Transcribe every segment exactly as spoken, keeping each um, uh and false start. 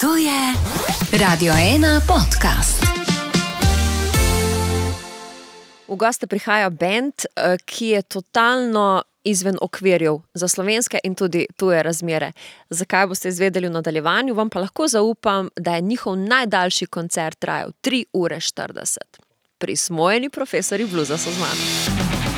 To je Radio ena podcast. V goste prihaja bend, ki je totalno izven okvirjev za slovenske in tudi tuje razmere. Zakaj boste izvedeli v nadaljevanju, vam pa lahko zaupam, da je njihov najdaljši koncert trajal tri ure štirideset. Prismojeni profesori bluza so z mano.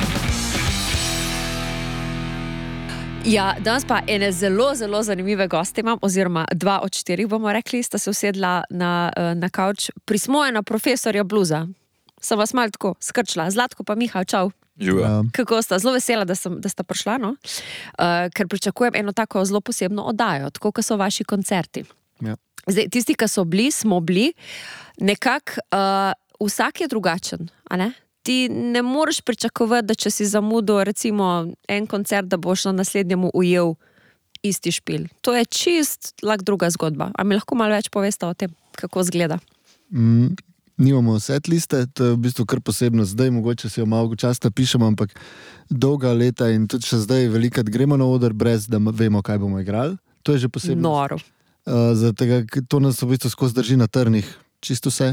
Ja, danes pa ene zelo, zelo zanimive goste imam, oziroma dva od štirih bomo rekli, sta se usedla na, na kavč prismojena profesorja bluza. Sem vas malo tako skrčila. Zlatko pa Miha, čau. Živa. Kako sta? Zelo vesela, da, sem, da sta prišla, no? Uh, ker pričakujem eno tako zelo posebno oddajo, tako kot so vaši koncerti. Ja. Zdaj, tisti, ki so bili, smo bili, nekako uh, vsak je drugačen, a ne? Ti ne moreš pričakovati, da če si zamudil recimo en koncert, da boš na naslednjemu ujel isti špil. To je čist lak druga zgodba. A mi lahko malo več poveste o tem, kako izgleda? Mm, nimamo set liste, to je v bistvu kar posebno. Zdaj mogoče si jo malo časta pišemo, ampak dolga leta in tudi še zdaj velikrat gremo na oder, brez da vemo, kaj bomo igrali. To je že posebno. Noro. Uh, zato, to nas v bistvu skozi drži na trnih, čisto vse.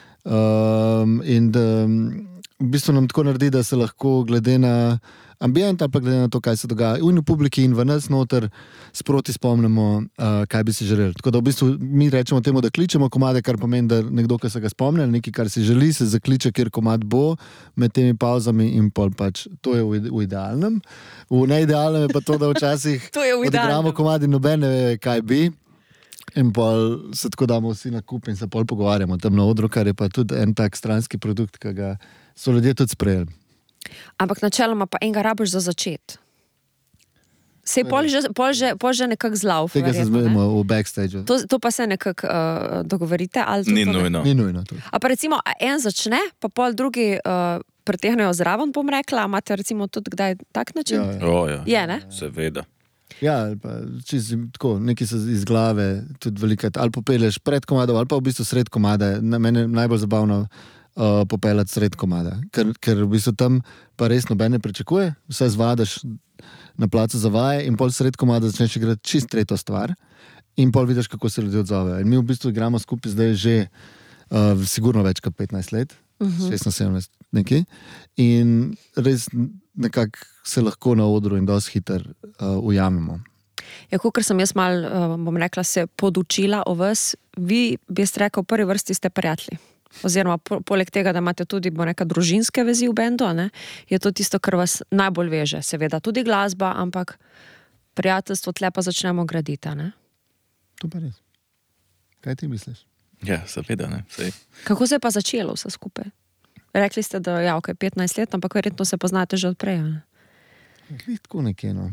Um, in da, v bistvu nam tako naredi, da se lahko glede na ambient ali pa glede na to, kaj se dogaja in v publiki in v nas noter sproti spomnimo, uh, kaj bi si želeli. Tako da v bistvu mi rečemo temu, da kličemo komade, kar pomeni, da nekdo, ki se ga spomne, nekaj, kar si želi, se zakliče, kjer komad bo med temi pauzami in pol pač. To je v, v idealnem. V neidealnem je pa to, da včasih odigramo komad in noben ne ve, kaj bi. In pol se tako damo vsi na kup in se pol pogovarjamo tam na odru, kar je pa tudi en tak stranski produkt, ki ga so ljudje tudi sprejeli. Ampak načeloma pa enega rabiš za začet. Sej pol že, pol že, pol že nekako zlauf. Tega se zmenimo v backstage. To, to pa se nekako uh, dogovorite? Ali Ni nujno. Ni nujno. A pa recimo en začne, pa pol drugi uh, pretehnejo zraven, bom rekla, a imate recimo tudi kdaj tak način? Ja, ja. O, ja. Je, ne? Seveda. Ja, ali pa čisto tako, nekaj se iz glave tudi velikrat, ali popeleš pred komadom, ali pa v bistvu sred komada. Na mene najbolj zabavno uh, popeljati sred komada, ker, ker v bistvu tam pa res noben ne pričakuje, vse zvadaš na placu za vaje in pol sred komada začneš igrati čist tretjo stvar in pol vidiš, kako se ljudje odzovejo. In mi v bistvu igramo skupaj zdaj že uh, sigurno več kot petnajst let, uh-huh. šestnajst sedemnajst nekaj, in res nekako se lahko na odru in dosti hiter uh, ujamemo. Ja, kakor sem jaz mal, uh, bom rekla, se podučila o vas, vi, bi jaz rekel, v prvi vrsti ste prijatelji. Oziroma, po, poleg tega, da imate tudi, bom rekla, družinske vezi v bendu, ne, je to tisto, kar vas najbolj veže. Seveda tudi glasba, ampak prijateljstvo tle pa začnemo graditi, ne? To pa res. Kaj ti misliš? Ja, seveda, ne. Sej. Kako se je pa začelo vse skupaj? Rekli ste, da ja, ok, petnajst let, ampak verjetno se poznate že odprej, ne? Tako nekje, no.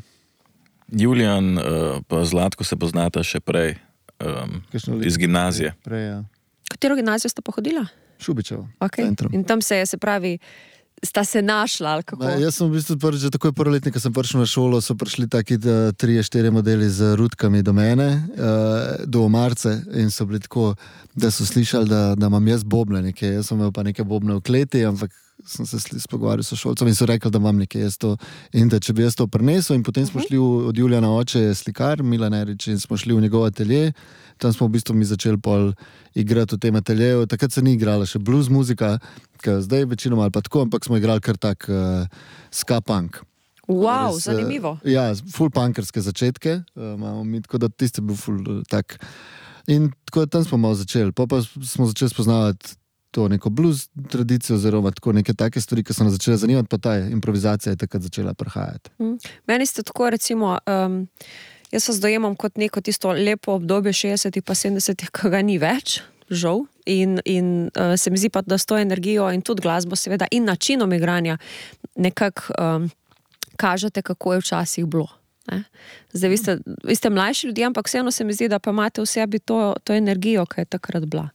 Julijan uh, pa Zlatko se poznata še prej, um, iz gimnazije. Prej, ja. Katero gimnazijo sta pohodila? Šubičevo, okay. Centrum. In tam se je, se pravi, sta se našla, ali kako? Ne, jaz sem v bistvu prvi, že takoj prvoletnik, ko sem prišel na šolo, so prišli taki trije, štiri modeli z rutkami do mene, uh, do omarce, in so bili tako, da so slišali, da, da imam jaz bobne nekaj. Jaz sem imel pa neke bobne v kleti, ampak sem se spogovarjal s šolcem in so rekli, da imam nekaj jaz to. In da če bi jaz to prinesel, in potem smo šli v, od Julijana oče je slikar, Milan Erič, in smo šli v njegov atelje. Tam smo v bistvu mi začeli pol igrati v tem ateljeju. Takrat se ni igrala še blues muzika, ki zdaj večinoma ali pa tako, ampak smo igrali kar tak uh, ska punk. Wow, Res, zanimivo. Uh, ja, full punkerske začetke, uh, imamo mi, tako da tiste bil full uh, tak. In tako da tam smo malo začeli. Pa pa smo začeli spoznavati to neko blues tradicijo, oziroma tako neke take stvari, ki so nas začele zanimati, pa ta improvizacija je takrat začela prihajati. Mm. Meni ste tako, recimo, um, jaz vas dojemam kot neko tisto lepo obdobje šestdesetih pa sedemdesetih, ki ga ni več, žal, in, in uh, se mi zdi pa, da s to energijo in tudi glasbo seveda in načinom igranja nekako um, kažete, kako je včasih bilo. Ne? Zdaj, vi ste, vi ste mlajši ljudje, ampak vseeno se mi zdi, da pa imate v sebi to, to energijo, ki je takrat bila.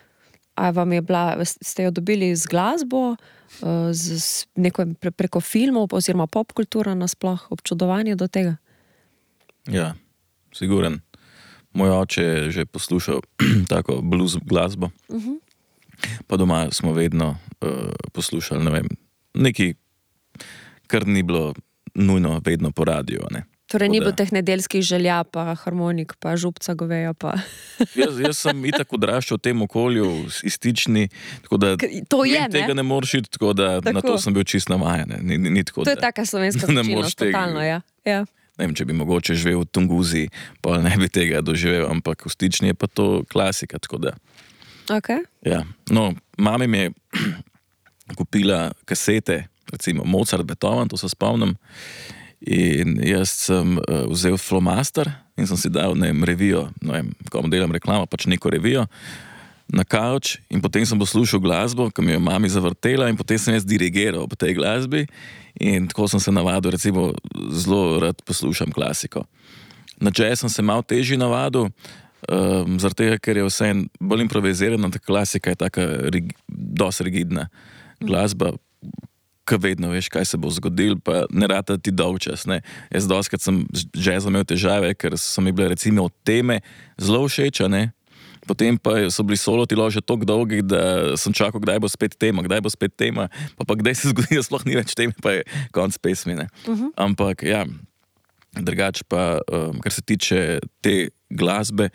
A vam je bila, ste jo dobili z glasbo, z, z neko pre, preko filmov oziroma popkultura nasploh, občudovanje do tega? Ja, siguren. Moj oče je že poslušal tako blues glasbo. Uh-huh. Pa doma smo vedno uh, poslušali, ne vem, nekaj, kar ni bilo nujno vedno po radiju, ne. Torej, ni Tako bilo da- teh nedeljskih želja, pa harmonik, pa župca goveja. Pa. Jaz, jaz sem itak odraščal v tem okolju, iz Stični, tako da K- to je, mimo tega ne? ne moreš iti, tako da Tako. na to sem bil čist navajen. ne. Ni, ni, ni tako, To je da- taka slovenska ne značilnost, moreš tega- totalno, ja. ja. Ne vem, če bi mogoče živel v Tunguzi, pa ne bi tega doživel, ampak v Stični je pa to klasika. Tako da, Okay. ja. No, mama mi je kupila kasete, recimo Mozart, Beethoven, to se spomnim. In jaz sem uh, vzel flomaster in sem si dal ne vem, revijo, ne vem, komu delam reklamo, pač neko revijo na kavč in potem sem poslušal glasbo, ki mi jo je mami zavrtela in potem sem jaz dirigiral po tej glasbi in tako sem se navadil, recimo zelo rad poslušam klasiko. Na jazz sem se malo težji navadil, um, zaradi tega, ker je vse bolj improvizirana, ta klasika je taka rig, dosti rigidna glasba, ki vedno veš, kaj se bo zgodil, pa ne rata ti dolgčas. Ne. Jaz dostikrat sem z jazzom imel težave, ker so mi bile recimo teme zelo všeč, a ne. Potem pa so bili soloti že toliko dolgi, da sem čakal, kdaj bo spet tema, kdaj bo spet tema, pa pa kdaj se zgodi, da sploh ni več teme, pa je konc pesmi. Ne. Uh-huh. Ampak ja, drugače pa, um, kar se tiče te glasbe,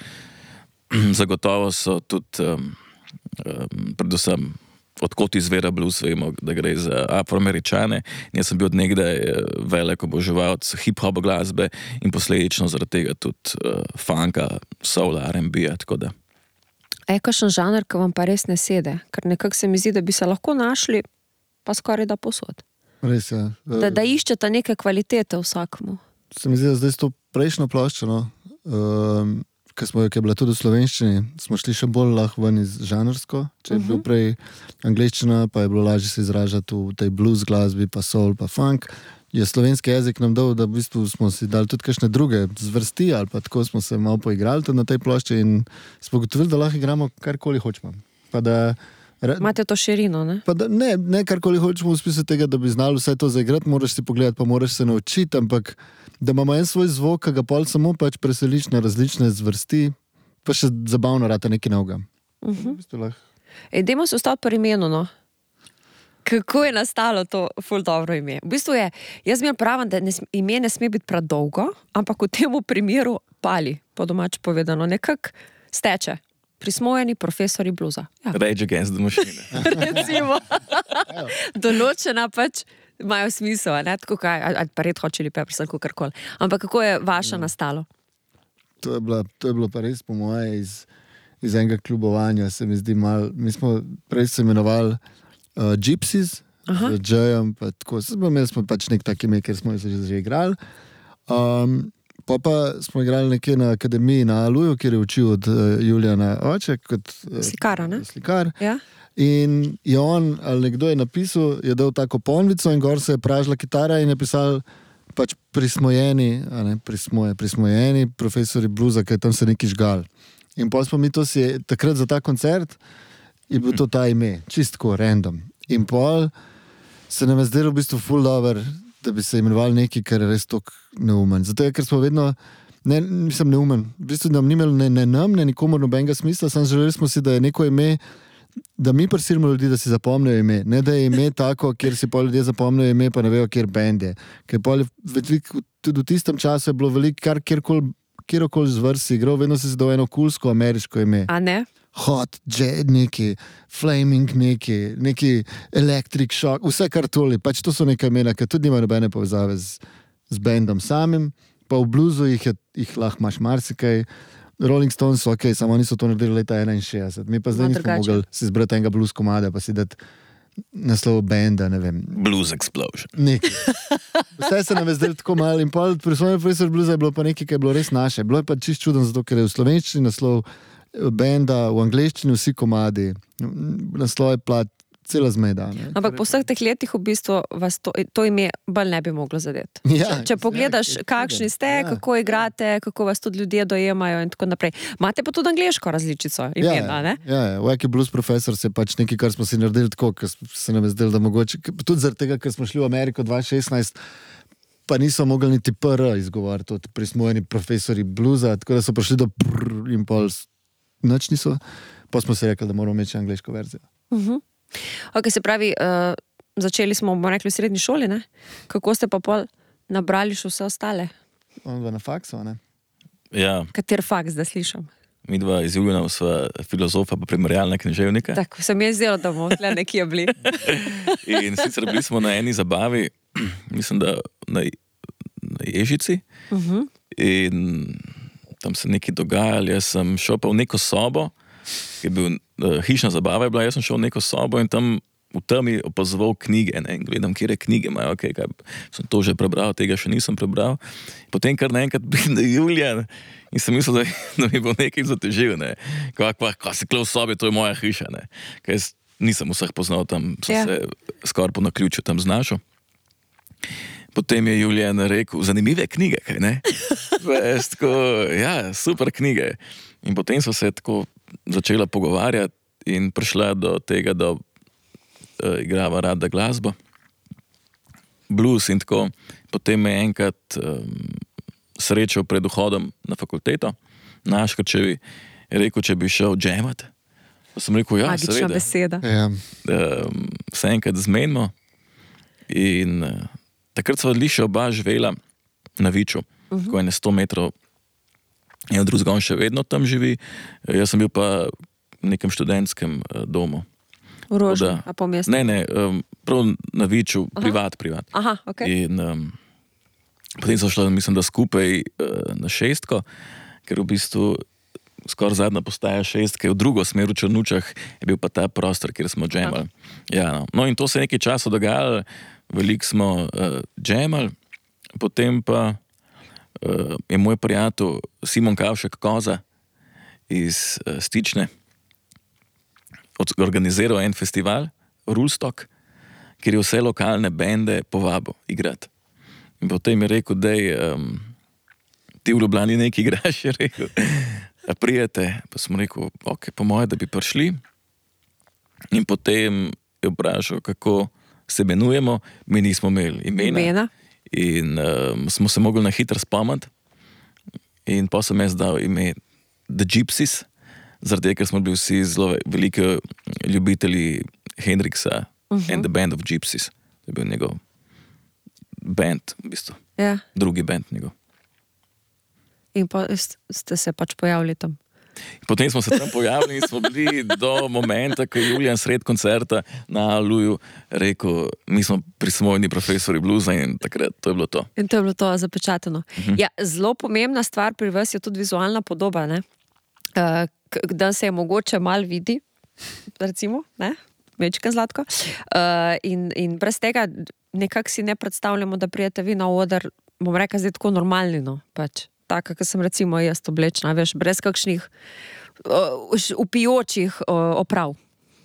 zagotovo so tudi um, um, predvsem odkot izvira blues, vemo, da gre za Afroameričane. In jaz sem bil od nekdaj velik oboževalec hip-hop glasbe in posledično zaradi tega tudi uh, funka, soula, R and B-ja, tako da. A je kakšen žanr, ki vam pa res ne sede? Ker nekako se mi zdi, da bi se lahko našli, pa skoraj da posod. Res je. Da, da iščete neke kvalitete vsakmu. Se mi zdi, da zdaj s to prejšnjo ploščo, no, um, ki smo jo, ki je bila tudi v slovenščini, smo šli še bolj lahko ven iz žanrsko. Če je uh-huh. bil prej angleščina, pa je bilo lažje se izražati v tej blues glasbi, pa soul, pa funk. Je slovenski jezik nam dal, da v bistvu smo si dali tudi kakšne druge zvrsti, ali pa tako smo se malo poigrali tudi na tej plošči in smo gotovili, da lahko igramo karkoli hočemo. Pa da Imate to širino, ne? Pa da, ne, ne karkoli hočemo v smislu tega, da bi znali vse to zaigrati, moraš si pogledati, pa moraš se naučiti, ampak da imamo en svoj zvok, ki ga pol samo pač preseliš na različne zvrsti, pa še zabavno rata nekaj novega. Uh-huh. V bistvu lahko. Ej, dajmo se ostati pri imenu, no. Kako je nastalo to ful dobro ime? V bistvu je, jaz mi pravim, da ne, ime ne sme biti predolgo, ampak v tem primeru pali, po domač povedano, nekako steče. Prismojeni profesori bluza. Ja. Rage Against the Machine. Recimo. Določena pač imajo smisel, ne? Tako kaj, ali pa Red Hot Chili Peppers, ali kakorkoli. Ampak kako je vaše ja. nastalo? To je, bila, to je bilo pa res po moje iz, iz enega klubovanja, se mi zdi malo, mi smo prej se imenovali uh, Gypsies, z Džejem, pa tako, imeli smo pač nek tak ime, ker smo se že, že igrali. Um, Pa pa smo igrali nekje na akademiji na Aluju, kjer je učil od uh, Julijana oče kot uh, Slikara, ne? Slikar. Ja. In je on, ali nekdo je napisal, je dal tako ponvico in gor se je pražila kitara in je pisal pač prismojeni, a ne, prismoje, prismojeni profesori bluza, ker tam se neki žgal. In pa smo mi to si, takrat za ta koncert je bil to ta ime, čistko, random. In pol se nam je zdelo v bistvu ful dober, da bi se imenovali neki, kar je res tok neumen. Zato je, ker smo vedno, ne, nisem neumen, v bistvu nam ni imel ne, ne nam, ne nikomor nobenega smisla, samo želeli smo si, da je neko ime, da mi prisilimo ljudi, da si zapomnijo ime, ne da je ime tako, kjer si pol ljudje zapomnijo ime, pa ne vejo, kjer bend je. Ker pol veliko, tudi v tistem času je bilo veliko, kar kjerkoli, kjerkoli zvrsi igral, vedno si si dal eno kulsko ameriško ime. A ne? Hot, jet, neki, flaming, neki, neki electric shock, vse kar toli, pač to so neka imena, ki tudi nimajo nobene povezave z, z bendom samim, pa v bluzu jih, je, jih lahko imaš marsikaj. Rolling Stones, ok, samo oni so to naredili leta enainšestdeset, mi pa zdaj No, nismo drugače. mogli si zbrati enega blues komada, pa si dati naslov benda, ne vem. Blues Explosion. Nekaj. Vse se nam je zdelo tako malo in pol, pri svojem profesor bluza je bilo pa nekaj, kar je bilo res naše. Bilo je pa čist čudno, zato ker je v slovenščini naslov benda, v angleščini vsi komadi, naslov je plat, cela zmeda. Ne? Ampak po vseh teh letih v bistvu vas to, to ime bolj ne bi moglo zadeti. Ja, če, če pogledaš, ja, kakšni ste, ja. kako igrate, kako vas tudi ljudje dojemajo in tako naprej. Imate pa tudi angleško različico imena, ne? Ja, ja, Wacky Blues Professor je pač nekaj, kar smo si naredili tako, ker se nam je zdelo, da mogoče, tudi zaradi tega, ker smo šli v Ameriko dva tisoč šestnajst, pa niso mogli niti P R izgovoriti, od prismojeni profesori bluza, tako da so prišli do prr in pol, nič niso, pa smo si rekli, da moramo imeti angleško verzijo. Uh-huh. Ok, se pravi, uh, začeli smo, bomo rekli, v srednji šoli, ne? Kako ste pa pol nabrali še vse ostale On dva na faksu, ne? Ja, Kater faks, da slišim? mi dva iz Julijana sva filozofa pa primerjalna književnika. Tako se mi je zdelo, da bomo tle nekje bili. In sicer bili smo na eni zabavi, mislim, da na, na Ježici. Uh-huh. In tam se nekaj dogajalo, jaz sem šel pa v neko sobo, ki je bil uh, hišna zabava, je bila, jaz sem šel v neko sobo in tam v temi opazoval knjige, ne, in gledam, kje knjige imajo, okay, kaj sem to že prebral, tega še nisem prebral. Potem kar naenkrat pride Julijan in sem mislil, da, da mi bo nekaj zatežil, ne. Ko, ko, ko si kle v sobi, to je moja hiša, ne. Kaj jaz nisem vseh poznal, tam sem Ja. se skoraj po naključju tam znašel. Potem je Julijan rekel, zanimive knjige, kaj ne? Veš, tako, ja, super knjige. In potem so se tako začela pogovarjati in prišla do tega, da uh, igrava rada glasbo, blues in tako. Potem me je enkrat um, srečal pred vhodom na fakulteto, na Škrčevi, je rekel, če bi šel džemat. Pa sem rekel, ja, Magična seveda. beseda. Ja. Um, se enkrat zmenimo in uh, takrat sva odlišla oba živela na Viču, uh-huh. ko je ne sto metrov in od drugega on še vedno tam živi, jaz sem bil pa v nekem študentskem uh, domu. V Rožu, Tako da- a po mestu. Ne, ne, um, prav na Viču, privat, privat. Aha, ok. In um, potem so šla, mislim, da skupaj uh, na Šestko, ker v bistvu skoraj zadnja postaja Šestke, v drugo smer v Črnučah je bil pa ta prostor, kjer smo džemali. Ja, no. no in to se je nekaj časa dogajalo, veliko smo uh, džemali, potem pa uh, je moj prijatelj Simon Kavšek Koza iz uh, Stične od- organiziral en festival, Rulstock, kjer je vse lokalne bende povabil igrati. In potem je rekel, da um, ti v Ljubljani nekaj igraš, je rekel, a prijete, pa smo rekel, ok, po moje, da bi prišli. In potem je vprašal, kako se imenujemo, mi nismo imeli imena. Imena? In um, smo se mogli na hitro spomniti. In pa sem jaz dal ime The Gypsies, zaradi tega, ker smo bili vsi zelo veliki ljubitelji Hendriksa uh-huh. and the Band of Gypsies. To je bil njegov band, v bistvu, Ja. drugi band njegov. In pa st- ste se pač pojavili tam. Potem smo se tam pojavili in smo bili do momenta, ko je Julijan sred koncerta na Aluju rekel, mi smo prismojni profesori bluza in takrat to je bilo to. In to je bilo to zapečateno. Mhm. Ja, zelo pomembna stvar pri vas je tudi vizualna podoba, ne? Uh, k- da se je mogoče malo vidi, recimo, ne? Mečke zlatko. Uh, in, in brez tega nekako si ne predstavljamo, da prijete vi na oder, bom rekla, zdaj tako normalni, no, pač. Taka, kot sem recimo jaz oblečena, veš, brez kakšnih uh, upijočih uh, oprav.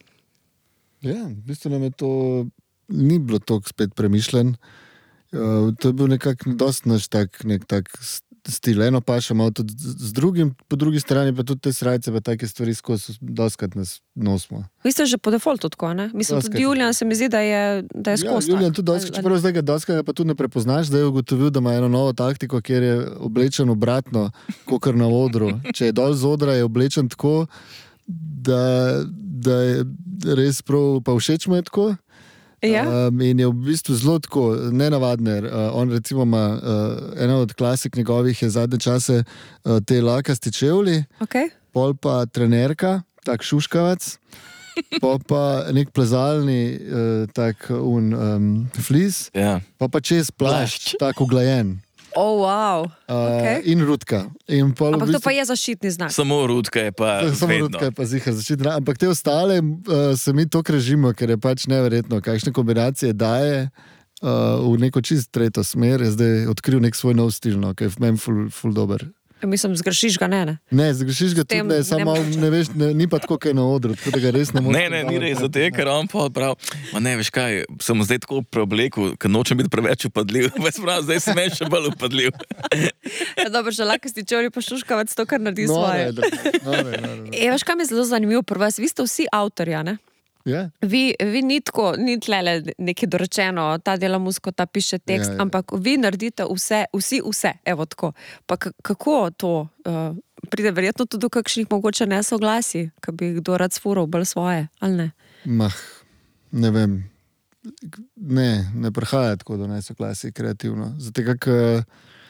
Ja, v bistvu nam je to ni bilo tako spet premišljen. Uh, to je bil nekako dosti naš tak, nek tak s- stil. Eno pa še malo tudi z z drugim, po drugi strani pa tudi te srajce, pa take stvari skozi doskrat nas nosimo. Vi ste že po defaultu tako, ne? Mislim, Doskrat. tudi Julijan se mi zdi, da je, da je Ja, skozi. Julijan tak. tudi doskrat, Ali- čeprav zdaj ga doskrat pa tudi ne prepoznaš, zdaj je ugotovil, da ima eno novo taktiko, kjer je oblečen obratno, kot na odru. Če je dol z odra, je oblečen tako, da, da je res prav, pa všeč mu je tako. Ja? Um, in je v bistvu zelo tako, nenavadne. Uh, on recimo ima, uh, ena od klasik njegovih je zadnje čase uh, te lakasti čevlji, Okay. pol pa trenerka, tak šuškavac, pol pa nek plezalni uh, tak un um, flis, Ja. pa pa čez plašč, tak uglajen. Oh, wow. Uh, Okay. In rutka. In pol v Ampak to bistvu- pa je zaščitni znak. Samo Rudka je pa Samo vedno. rutka je pa zihar začeti. Ampak te ostale uh, se mi to krežimo, ker je pač neverjetno, kakšne kombinacije daje uh, v neko čist tretjo smer. Je zdaj odkril nek svoj nov stil, no, ki je v meni ful, ful dober. Mislim, zgrešiš ga, ne, ne. Ne, zgrešiš ga tem tudi, ne, samo malo nemogoče. ne veš, ne, ni pa tako, kot je na odru, tako da ga res ne moreš. Ne, ne, ni res, zato je, ker on pa prav, ma ne, veš kaj, sem zdaj tako preoblekel, ker nočem biti preveč upadljiv, veš prav, zdaj sem meni še bolj upadljiv. Ja, dobro, že laka si čovri pa šuškavac to, kar naredi No, svoje. ne, no, ne, no, ne. E, veš, kaj mi je zelo zanimivo pri vas? Vi ste vsi avtorja, ne? Ja, Vi, vi ni tako, ni tlele nekaj dorečeno, ta dela muziko, ta piše tekst, Ja, ja. ampak vi naredite vse, vsi vse, evo tako. Pa k- kako to uh, pride verjetno tudi do kakšnih mogoče nesoglasij, ki bi jih kdo rad sfural bolj svoje, ali ne? mah, ne vem. Ne, ne prihaja tako do nesoglasij kreativno. Zato, ker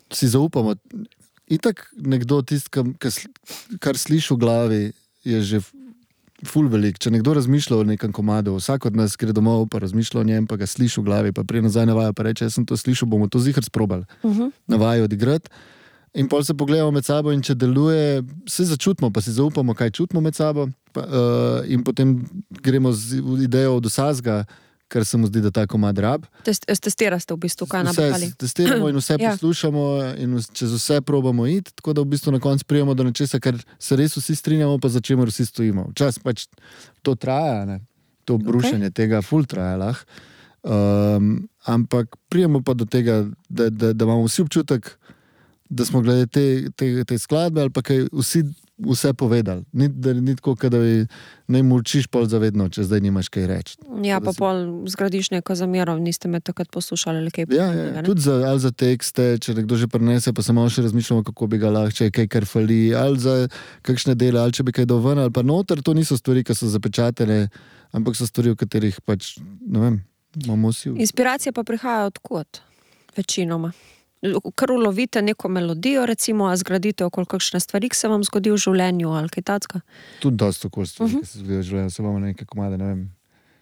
si zaupamo. Itak nekdo tist, kar sliši v glavi, je že ful velik. Če nekdo razmišlja o nekem komadu, vsak od nas gre domov, pa razmišlja o njem, pa ga sliši v glavi, pa prije nazaj navaja, pa reče, jaz sem to slišal, bomo to zihar sprobali. Uh-huh. Navajo odigrati. In pol se pogledamo med sabo in če deluje, se začutimo, pa si zaupamo, kaj čutimo med sabo pa, uh, in potem gremo z idejo od vsazga, kar se mu zdi, da ta komad rab. Test, testirate v bistvu, kaj nabrali? Vse testiramo in vse ja. poslušamo in čez vse probamo iti, tako da v bistvu na koncu prijemo do nečesa, kar se res vsi strinjamo, pa za čemer vsi stojimo. Včas pač to traja, ne? To brušenje okay. tega ful traja lah. Um, ampak prijemo pa do tega, da, da, da imamo vsi občutek, da smo glede te, te, te skladbe ali pa kaj vsi vse povedali. Ni, da, ni tako, da bi ne mulčiš pol zavedno, če zdaj nimaš kaj reči. Ja, pa si... pol zgradiš neko zamero, niste me takrat poslušali ali kaj. Ja, ja, tudi za, ali za tekste, če nekdo že prinese, pa se malo še razmišljamo, kako bi ga lahko, če je kaj kar fali, ali za kakšne dele, ali če bi kaj dal ven, ali pa noter, to niso stvari, ki so zapečatene, ampak so stvari, v katerih pač, ne vem, imamo vsi. Inspiracija pa prihaja odkot? Večinoma. Kar ulovite neko melodijo, recimo, a zgradite okoli kakšne stvari, ki se vam zgodi v življenju ali kaj tacka? Tudi dosti okoli stvari, uh-huh. ki se zgodi v življenju. Se imamo nekaj komade, ne vem,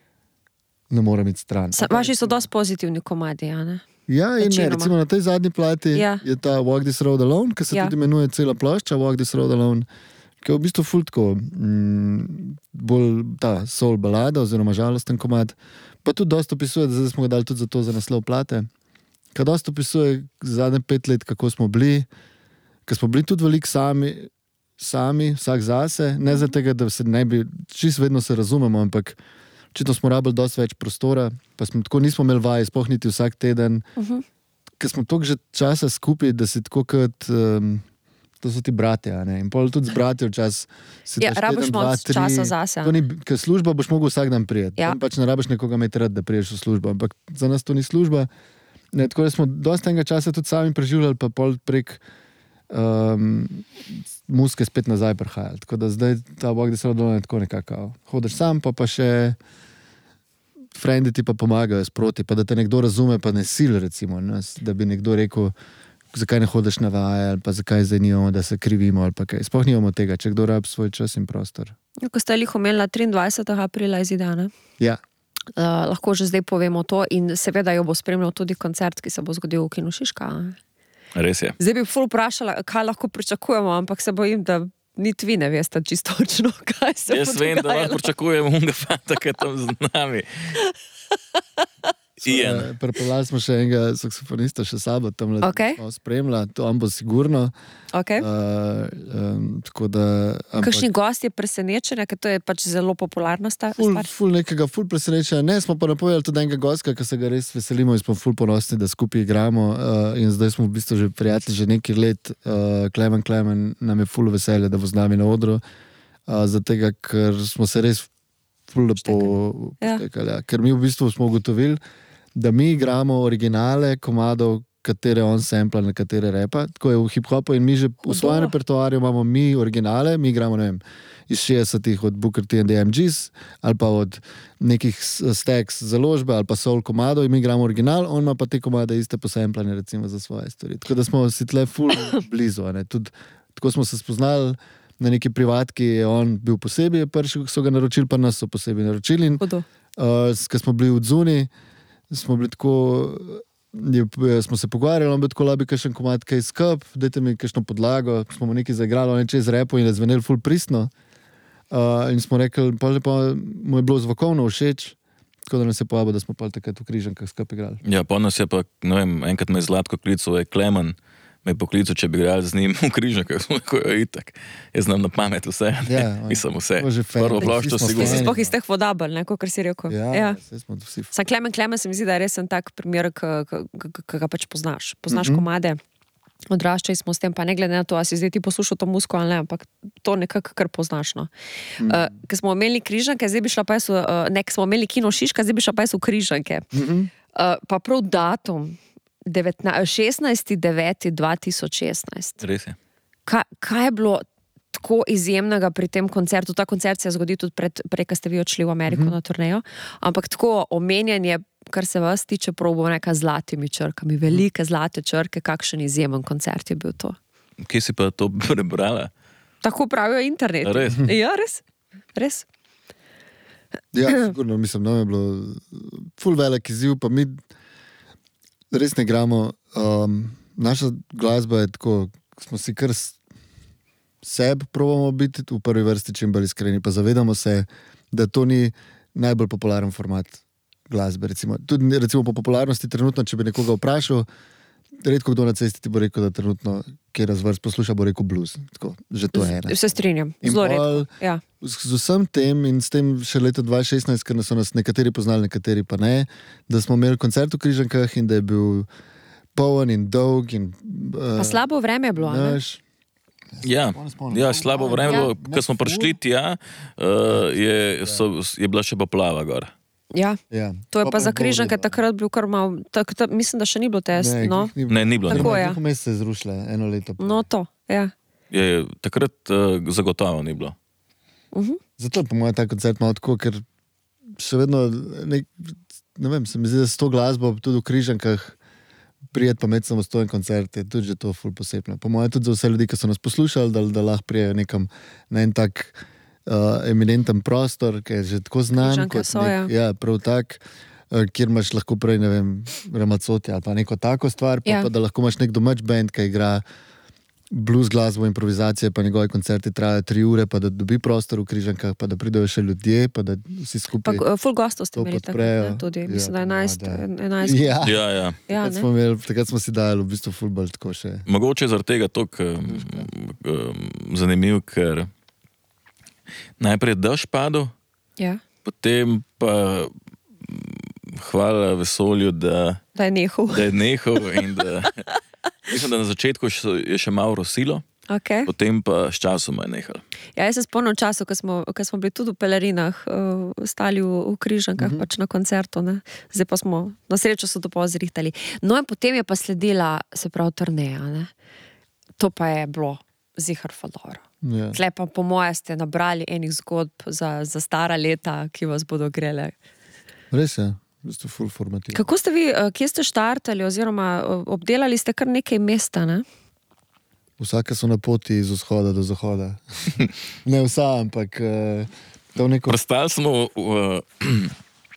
ne moram iti stran. Sa, vaši so dosti pozitivni komadi, ja, ne? Ja, in ne, recimo na tej zadnji plati ja. je ta Walk This Road Alone, ki se ja. tudi imenuje cela plošča Walk This Road Alone, ki je v bistvu ful tako, mm, bolj ta soul balada oziroma žalosten komad, pa tudi dosti opisuje, da zdaj smo ga dali tudi za to za naslov plate. Kaj dosti opisuje zadnje pet let, kako smo bili, ker smo bili tudi veliko sami, sami, vsak zase, ne za tega, da se ne bi, čisto vedno se razumemo, ampak očitno smo rabili dosti več prostora, pa smo tako nismo imeli vaj, sploh niti vsak teden, uh-huh. ker smo toliko že časa skupaj, da si tako kot, um, to so ti bratja, ne, in pol tudi z bratjo čas si ja, rabiš dva, tri, časa zase. To ni, ker služba boš mogel vsak dan prijeti, ja. tam pač ne rabiš nekoga imeti rad, da priješ v službo, ampak za nas to ni služba. Ne, tako da smo dosti tega časa tudi sami preživljali, pa pol prek um, muske spet nazaj prihajali. Tako da zdaj ta Walk This Road Alone je tako nekako. Hodiš sam, pa pa še frendi ti pa pomagajo sproti, pa da te nekdo razume, pa ne sil, recimo, ne, da bi nekdo rekel, zakaj ne hodiš na vaje, ali pa zakaj zdaj nimamo, da se krivimo, ali pa kaj. Sploh nimamo tega, če kdo rabi svoj čas in prostor. Ko ste jih omenila triindvajsetega aprila izida, ne? Ja. Uh, lahko že zdaj povemo to in seveda jo bo spremljal tudi koncert, ki se bo zgodil v Kinu Šiška. Res je. Zdaj bi ful vprašala, kaj lahko pričakujemo, ampak se bojim, da niti vi ne veste čisto točno, kaj se bo dogajalo. Jaz vem, da lahko pričakujemo unga fanta, ki je tam z nami. Ian. Prepeljali smo še enega saksofonista, še sabo tam le okay. spremlja, to on bo sigurno. Okay. Uh, um, tako da... Ampak... Kakšni gosti je presenečenja, ker to je pač zelo popularna stvar? Ful, ful nekega, ful presenečenja. Ne, smo pa napovedali tudi enega gostka, ki se ga res veselimo in smo ful ponosni, da skupaj igramo uh, in zdaj smo v bistvu že prijatelji že nekaj let. Uh, Klemen Klemen nam je ful veselje, da bo z nami na odru, uh, zatega, ker smo se res ful lepo potekali. Ja. Ker mi v bistvu smo ugotovili, da mi igramo originale komadov, katere on sampla, na katere repa. Tako je v hip-hopu in mi že v svojem repertoarju imamo mi originale, mi igramo, ne vem, iz šestdesetih od Booker T and the M Gs ali pa od nekih Stax založbe ali pa soul komadov in mi igramo original, on ima pa te komade iste posamplane recimo za svoje stvari. Tako da smo si tle ful blizu. Tud, tako smo se spoznali na neki privatki, je on bil posebej, prvi so ga naročili, pa nas so posebej naročili. In, uh, ko smo bili v Dzuni, smo bili tako, je, smo se pogovarjali, on bi tako labi kakšen komad kaj skup, dajte mi kakšno podlago, smo mu nekaj zaigrali, on je čez repo in je zvenel ful pristno. Uh, in smo rekli, pa že pa mu je bilo zvokovno všeč, tako da nas je povabil, da smo pa takrat v Križankah skup igrali. Ja, pa nas je pa, ne vem, enkrat me je Zlatko klical, je Klemen, me je poklical, če bi igrali z njim v Križankah, smo tako jo itak. Jaz znam na pamet vse, ja, nisem vse. Prvo ploščo sigurno. Ti si spoh iz teh vodabel, ne, kot si rekel. Ja, ja. Vse smo vsi. Sam Klemen Klemen se mi zdi, da je res en tak primer, ki ga pač poznaš. Poznaš mm-hmm. komade, odraščali smo s tem, pa ne glede na to, a si zdaj ti poslušal to muziko ali ne, ampak to nekako kar poznaš. No. Mm-hmm. Uh, ker smo imeli Križanke, zdaj bi šla pa jaz v, uh, ne, ker smo imeli Kino Šiška, zdaj bi šla pa jaz v Križanke. Mm-hmm. Uh, pa prav datum, šestnajsti deveti dva tisoč šestnajst. Res je. Kaj, kaj je bilo tako izjemnega pri tem koncertu? Ta koncert se je zgodil tudi pred, prej, ko ste vi odšli v Ameriko mm-hmm. na turnejo, ampak tako omenjanje kar se vas tiče, probal nekaj zlatimi črkami, velike zlate črke, kakšen izjemen koncert je bil to. Kje si pa to prebrala? Tako pravijo internet. Res? Ja, res. Res. Ja, sigurno, mislim, da je bilo ful velik izziv, pa mi res ne igramo. Um, naša glasba je tako, smo si kar sebe probamo biti v prvi vrsti čim bolj iskreni, pa zavedamo se, da to ni najbolj popularen format glasbe. Recimo. Tudi recimo po popularnosti trenutno, če bi nekoga vprašal, redko kdo na cesti ti bo rekel, da trenutno, kjer razvrst posluša, bo rekel blues. Tako, že to je ena. Se strinjam, In zelo pol- redko. Ja. Z, z vsem tem in s tem še leta dva tisoč šestnajst, ker so nas nekateri poznali, nekateri pa ne, da smo imeli koncert v Križankah in da je bil poln in dolg in uh, Pa slabo vreme je bilo, ne? naš, Ja, ja, slabo vreme, Ja. ja. Ko smo prišli tja, uh, je, so, je bila še poplava gor. Ja. ja. To je pa za je Križanke bilo. takrat bil kar mal, tak, ta, mislim, da še ni bilo test, Ne, no. glih Ne, ni bilo. Tako ni je. Neko mesec se je zrušila, eno leto. prej. No to, ja. Je, takrat uh, zagotovo ni bilo. Zato je po mojem ta koncert malo tako, ker še vedno, ne, ne vem, se mi zdi, da s to glasbo tudi v Križankah prijeti pa med samostojen koncert je tudi že to ful posebno. Po mojem tudi za vse ljudi, ki so nas poslušali, da, da lahko prijejo nekam na en tak uh, eminenten prostor, ki je že tako znan. Križanke kot so, nek, ja, prav tak, uh, kjer imaš lahko prej, ne vem, Ramazzotti ali pa neko tako stvar, pa, Ja. pa da lahko imaš nek domač band, ki igra blues glasbo, improvizacije, pa njegovi koncerti trajajo tri ure, pa da dobi prostor v Križankah, pa da pridejo še ljudje, pa da vsi Pa skupaj uh, full gostov ste to imeli podprejo. takrat, ne, tudi, Ja, mislim, da po enajst, moje, da. enajst. Ja, Ja, ja. Ja, takrat, ne. smo imeli, takrat smo si dali v bistvu ful bolj tako še. Mogoče zaradi tega to um, um, zanimiv, ker najprej dež padel, Ja. potem pa mm, hvala vesolju, da, Da je nehal. da je nehal in da mislim, da na začetku še, je še malo rosilo, Okay. potem pa s časom je nehal. Ja, jaz se spomnim času, ko smo, ko smo bili tudi v pelerinah, uh, stali v, v Križankah, uh-huh. pač na koncertu, ne. Zdaj pa smo, na srečo so to pozrihtali. No in potem je pa sledila, se pravi, turneja, ne. To pa je bilo zihar fadoro. Ja. Tle pa po moje ste nabrali enih zgodb za, za stara leta, ki vas bodo grele. Res je, v bistvu ful formativno. Kako ste vi, uh, kje ste štartali oziroma uh, obdelali ste kar nekaj mesta, ne? Vsake so na poti iz vzhoda do zahoda. Ne vsa, ampak uh, to neko... Prestali smo v uh,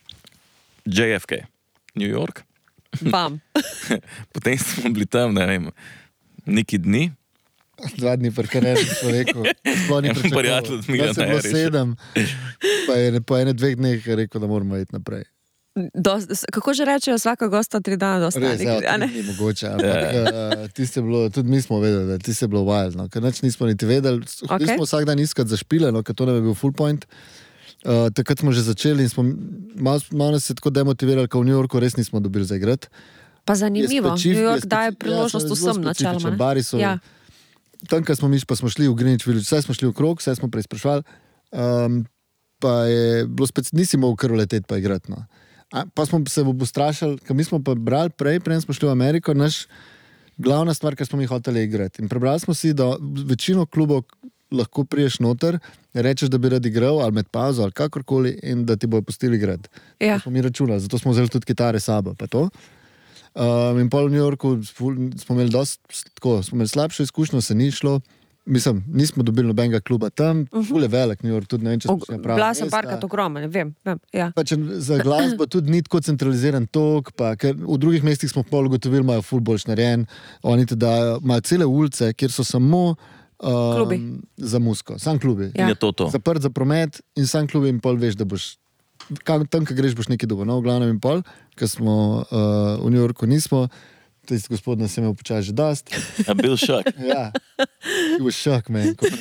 J F K, New York, Bam. potem smo bili tam, ne vem, neki dni. Dva dni parkarer, smo rekel, sploh ni En pričakoval. prijatelj od Milana Nas je bilo je rešil. sedem, pa je po ene dveh dneh rekel, da moramo iti naprej. Dost, kako že rečejo, vsaka gosta tri dana dosta. Res, ja, to ni mogoče, ampak uh, tiste je bilo, tudi mi smo vedeli, da tiste je bilo wild, no, ker nič nismo niti vedeli. Hodili Okay. smo vsak dan iskati za špile, no, ker to nam je bil full point. Uh, takrat smo že začeli in smo malo, malo nas je tako demotivirali, ker v New Yorku res nismo dobili za igrati. Pa zanimivo, Je specif- New je York specif- daje ja, priložnost so zelo vsem specifični, načeloma. ne? bari so- Ja. Tam, ko smo mi, pa smo šli v Greenwich Village, vse smo šli v krog, vse smo preizprašvali, um, pa je bilo spet, nisi mogel kar leteti pa igrati. No. A, pa smo se obustrašali, ker mi smo pa brali prej, prej smo šli v Ameriko, naš glavna stvar, kar smo mi hoteli igrati. In prebrali smo si, da večino klubov lahko priješ noter, rečeš, da bi rad igral, ali med pauzo, ali kakorkoli, in da ti bojo pustili igrati. Ja. To smo mi računali, zato smo vzeli tudi kitare s sabo. Pa to. Um, in pol v New Yorku ful- smo imeli, dost, tako, smo imeli slabšo izkušnjo, se ni šlo. Mislim, nismo dobili nobenega kluba tam, uh -huh. ful je velik New York, tudi ne vem, če smo še pravi. Bila sem parkrat ogromen, vem, vem. Ja. Pa če za glasbo tudi ni tako centraliziran tok, pa, ker v drugih mestih smo pol ugotovili, imajo ful boljš narejen. Oni te dajo, imajo cele ulice, kjer so samo um, Klubi. za muziko, sam klubi. Ja. In je to to. Zaprt za promet in sam klubi in pol veš, da boš kam, tam, ko greš, boš nekaj dobil. No, v glavnem in pol, ker smo uh, v New Yorku nismo, tisti gospod nas je imel počasi že dost. A bil šok. Ja, he was shock, man. Ko-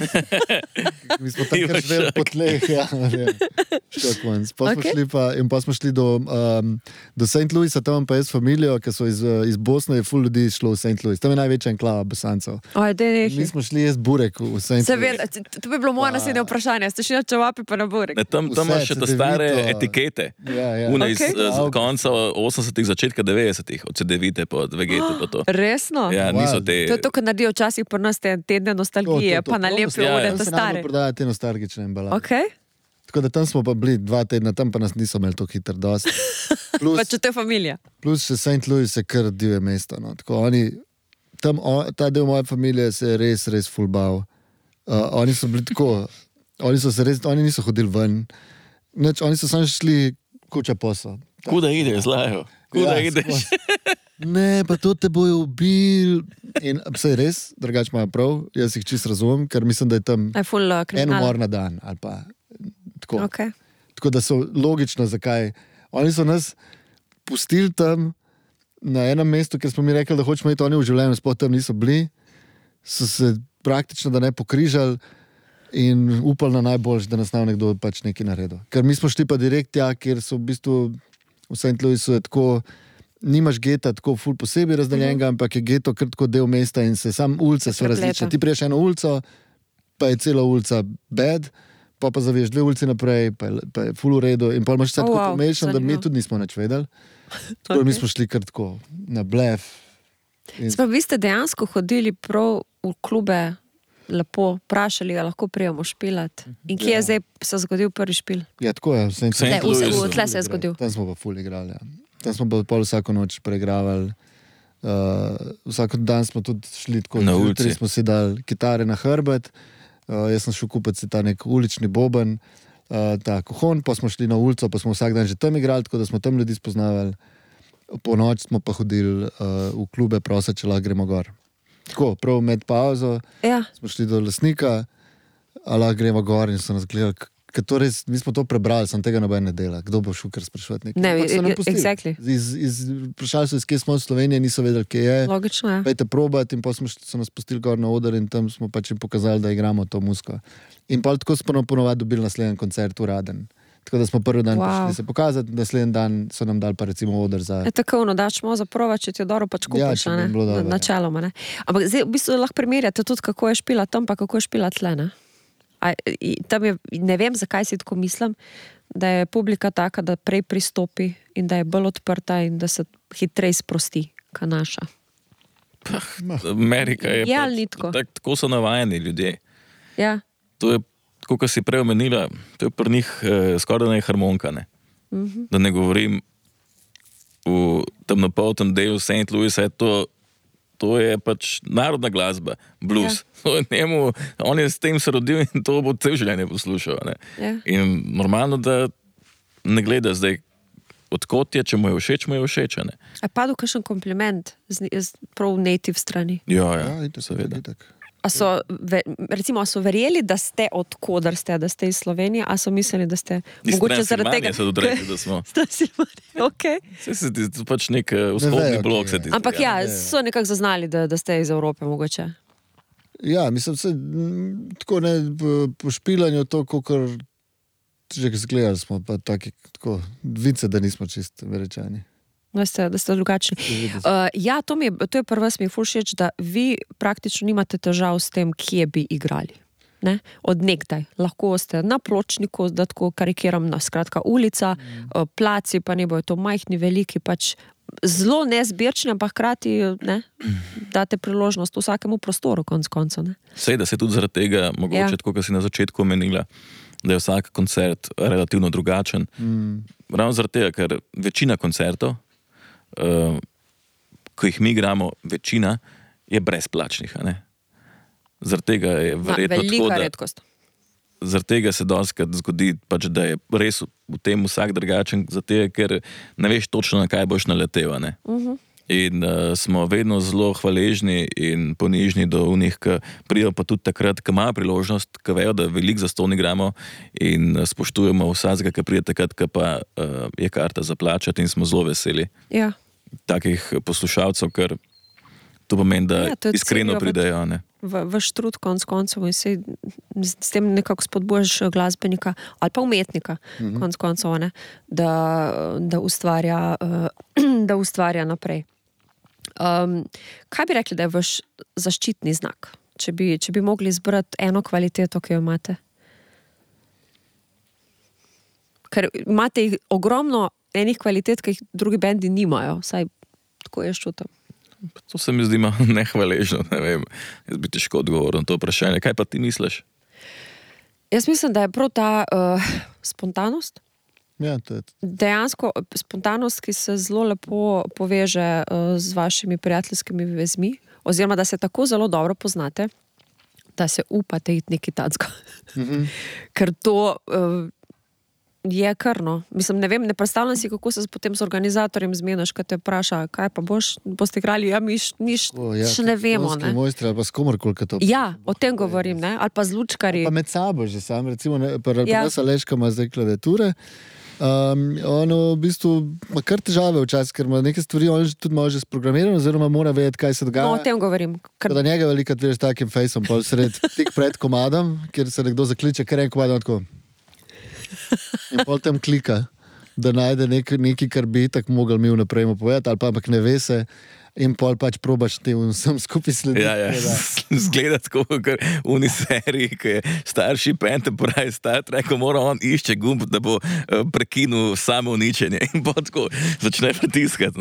Mi smo tam He kar was živeli shocked. po tleh, ja. Shock ones. Pa smo Okay. šli pa, in pa smo šli do, um, do Saint Louisa, tam imam pa jaz familijo, ki so iz, uh, iz Bosne, je ful ljudi šlo v Saint Louis. Tam je največja enklava Bosancev. Oj, dej Mi nekaj. smo šli jaz burek v Saint Louis. Seveda, to bi bilo moje naslednje vprašanje. Ste šli na čevapi pa na burek? Ne, tam tam Vse, imaš še te stare Cedevito. etikete. Ja, ja. Une iz Okej. okay. z konca osemdesetih, začetka devetdesetih, od Cedevite pa od Vegete pa to. Resno? Ja, niso Wow. te... To je to, kar naredijo včasih pri nas te tedne nostalgije, pa nalepijo Ja, one ja. te Tam se stare. nam prodajajo te nostalgične embalaže. Okay. Tako da tam smo pa bili dva tedna, tam pa nas niso imeli tako hitro dosti. Plus, Pa če te familija. plus še Saint Louis je kar divje mesto. No. Tako, oni, tam, o, ta del moje familije se je res, res fulbal. Uh, oni so bili tako, oni, so se res, oni niso hodili ven. Neč, oni so samo šli kuča posla. Kuda ideš, zlajo? Kuda ja, ideš? Ne, pa to te bojo ubil. In vse je res, drugače imajo prav, jaz jih čisto razumem, ker mislim, da je tam Je ful uh, en kriminal. umor na dan. Ali pa, tako. Okay. Tako da so logično, zakaj. Oni so nas pustili tam na enem mestu, ker smo mi rekli, da hočemo iti, oni v življenju sploh tam niso bili, so se praktično da ne pokrižali in upali na najboljš, da nas nav nekdo pač nekaj naredil. Ker mi smo šli pa direkt tja, kjer so v bistvu v Saint Louisu je tako, nimaš geta tako ful posebej razdeljenega, mm. ampak je geto kar tako del mesta in se sam ulice so različne. Ti priješ eno ulico, pa je cela ulica bad, pa pa zaviješ dve ulici naprej, pa je, pa je ful v redu in pa imaš vse Oh, tako wow, pomešano, da mi zanimivo. tudi nismo nič vedeli. Tako da mi smo šli kar tako na blef. In, Zdaj, vi ste dejansko hodili prav v klube, lepo vprašali, da lahko prijemo špilat. In kje je Ja. zdaj se zgodil prvi špil? ja, tako je. Saint Saint Ne, Louis v, Louis. v tle se je zgodil. Tam smo pa ful igrali. Ja. Tam smo pa pol vsako noč preigravali. Uh, vsako dan smo tudi šli tako. Na zjutraj ulici. smo si dali kitare na hrbet, uh, jaz sem šel kupiti si ta nek ulični boben, uh, ta kohon, pa smo šli na ulico, pa smo vsak dan že tam igrali, tako da smo tam ljudi spoznavali. Po noč smo pa hodili uh, v klube, prosa, če lahko gremo gor. Tako, prav med pauzo Ja. smo šli do lastnika, a lahko gremo gor in so nas gledali. Ker to res, mi smo to prebrali, sem tega noben ne dela. Kdo bo šel kar sprašovati nekaj? Ne, Ampak so nam pustili. exactly. Iz, iz, vprašali so, iz kje smo v Sloveniji, niso vedeli, kje je. Logično je. Pejte probati in pa smo, šli- so nas pustili gor na oder in tam smo pač jim pokazali, da igramo to muziko. In pa tako smo nam ponovadi dobili naslednji koncert uraden. Tako da smo prvi dan Wow. wow. prišli se pokazati, naslednji dan so nam dali pa recimo oder za... Je tako, no, daš mo za prova, če ti je dobro, pač Ja, kupiš, če a bi ne? bilo dobro, ja. Načeloma, ne? Ampak zdaj v bistvu lahko primerjate tudi, kako je špila tam, pa kako je špila tle, ne? A, i- tam je, ne vem, zakaj si tako mislim, da je publika taka, da prej pristopi in da je bolj odprta in da se hitreje sprosti, ka naša. Amerika je Ja, pač, ali ni tako? tak, tako so navajeni ljudje. Ja, To je, kot si prej omenila, to je pri njih eh, skoraj da ne harmonika. Ne? Mm-hmm. Da ne govorim v temnopoltem delu Saint Louisa, je to, to je pač narodna glasba, blues. Ja. Njemu, on je s tem se rodil in to bo cel življenje poslušal. Ne? Ja. In normalno, da ne gleda zdaj, odkot je, če mu je všeč, mu je všeč. a Ne? a je padel kakšen kompliment z, z prav native strani? Ja, ja, Ja, itak, seveda. itak. A so, ve, recimo, a so verjeli, da ste odkudar ste, da ste iz Slovenije, a so mislili, da ste Iz mogoče zaradi tega, Transilvanije so tudi rekli, da smo. Transilvanije, okay. Saj se ti to pač nek eh, vzhodni vejo, blok. kje se je. ti Ampak zdi, ja, so nekako zaznali, da, da ste iz Evrope mogoče. Ja, mislim, se, tako ne, po, po špilanju to, kakor že zgledali smo, pa taki, tako, vice, da nismo čist američani. Da ste, da ste drugačni. Uh, ja, to, mi je, to je prvo, mi je ful všeč, da vi praktično nimate težav s tem, kje bi igrali. Ne? Od nekdaj. Lahko ste na pločniku, da tako karikiram, na skratka ulica, mm. placi, pa ne bojo to majhni, veliki, pač zelo nezbirčni, ampak hkrati ne, date priložnost vsakemu prostoru, konc koncev. Sej, da se tudi zaradi tega, mogoče, Ja. tako kot si na začetku omenila, da je vsak koncert relativno drugačen. Mm. Ravno zaradi tega, ker večina koncertov, uh, ko jih mi igramo, večina je brezplačnih. a ne? Zaradi tega je verjetno Velika tako, da, redkost. zaradi tega se dostikrat zgodi, pač, da je res v tem vsak drugačen, zato ker ne veš točno, na kaj boš naletel. a ne? Uh-huh. In uh, smo vedno zelo hvaležni in ponižni do unih, ki pridejo pa tudi takrat, ko imajo priložnost, ki vejo, da veliko zastonj igramo in uh, spoštujemo vsakega, ki pride takrat, ko pa uh, je karta za plačati in smo zelo veseli Ja. takih poslušalcev, ker to pomeni, da Ja, to je iskreno cenijo v- pridejo. Ne? V, vaš trud, konc koncev, in se s s tem nekako spodbujaš glasbenika ali pa umetnika, mm-hmm. konc koncev, ne, da, da, ustvarja, uh, da ustvarja naprej. Um, kaj bi rekli, da je vaš zaščitni znak, če bi, če bi mogli izbrati eno kvaliteto, ki jo imate? Ker imate jih ogromno enih kvalitet, ki jih drugi bendi nimajo, vsaj tako jaz čutim. To se mi zdi malo nehvaležno, ne vem, jaz bi težko odgovoril na to vprašanje. Kaj pa ti misliš? Jaz mislim, da je prav ta uh, spontanost, Ja, to je. Dejansko spontanost, ki se zelo lepo poveže uh, z vašimi prijateljskimi vezmi, oziroma da se tako zelo dobro poznate, da se upate iti nekaj tacka. Mm-hmm. Ker to uh, je krno. Mislim, ne vem, ne predstavljam si, kako se potem z organizatorjem zmeniš, ko te vpraša, kaj pa boš, boste igrali, ja, mi še ne vemo. Ne? Mojstri, ali pa s komorkoli, to ja, o tem govorim, ne? Ali pa z lučkarji. Pa med sabo že sam, recimo, ne, pa ja. Aleška ima zdaj klaviature. Um, ono v bistvu ima kar težave včasih, ker ima neke stvari, on tudi malo že sprogramirano, oziroma mora vedeti, kaj se dogaja. No, o tem govorim. Kar... Da njega velikrat vidiš takim fejsom, pol sred, tik pred komadom, kjer se nekdo zakliče, ker en komadom tako. In pol tam klika, da najde nek, nekaj, kar bi tako mogel mi vnaprej mu povedati, ali pa ampak ne ve se. In pol pač probaš ti vsem skupaj slediti. Ja, ja. Zgleda tako, kot v uni seriji, ki je starši Enterprise Star Trek, mora on išče gumb, da bo uh, prekinul samo uničenje. In pa tako začne pritiskati.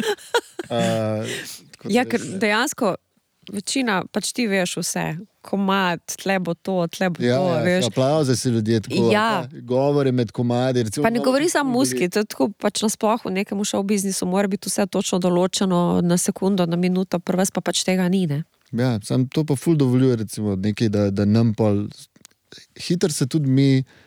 uh, ja, ker dejansko večina, pač ti veš vse. Komad, tle bo to, tle bo ja, to, ja, veš. Aplauze si ljudje tako, ja. Govore med komadi. Recimo, pa ne govori samo muski, to je tako pač nasploh v nekem show biznisu, mora biti vse točno določeno na sekundo, na minuto, prves pa pač tega ni, ne? Ja, sam to pa ful dovoljuje, recimo, nekaj, da, da nam pol, hiter se tudi mi,